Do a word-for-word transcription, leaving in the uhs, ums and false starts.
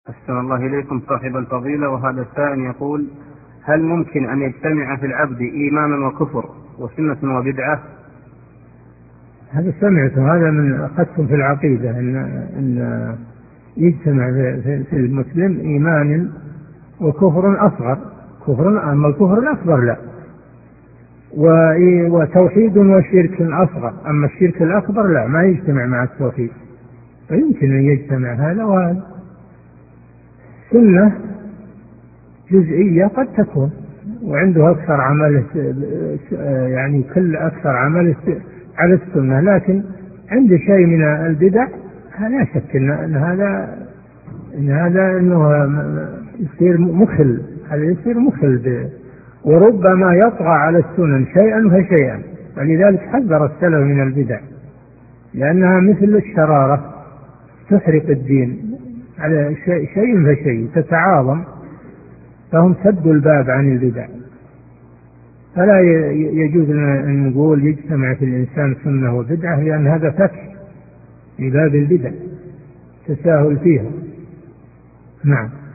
أحسن الله إليكم صاحب الفضيلة. وهذا السائل يقول: هل ممكن أن يجتمع في العبد إيمان وكفر وسنة وبدعة؟ هذا سمعته، هذا من أخذتم في العقيدة إن, إن يجتمع في المسلم إيمان وكفر أصغر، كفر، أما الكفر الأكبر لا، وتوحيد وشرك أصغر، أما الشرك الأكبر لا، ما يجتمع مع التوحيد، فيمكن أن يجتمع هذا وهذا. سنة جزئية قد تكون وعنده أكثر عمل، يعني كل أكثر عمل على السنة، لكن عند شيء من البدع لا شك إن هذا إن هذا إنه يصير مخل، هذا يصير مخل، وربما يطغى على السنن شيئا فشيئا، ولذلك حذر السلف من البدع، لأنها مثل الشرارة تحرق الدين على شيء فشيء، تتعاظم، فهم سدوا الباب عن البدع. فلا يجوز أن نقول يجتمع في الإنسان سنة وبدعة، لأن هذا فتح في باب البدع، تساهل فيها. نعم.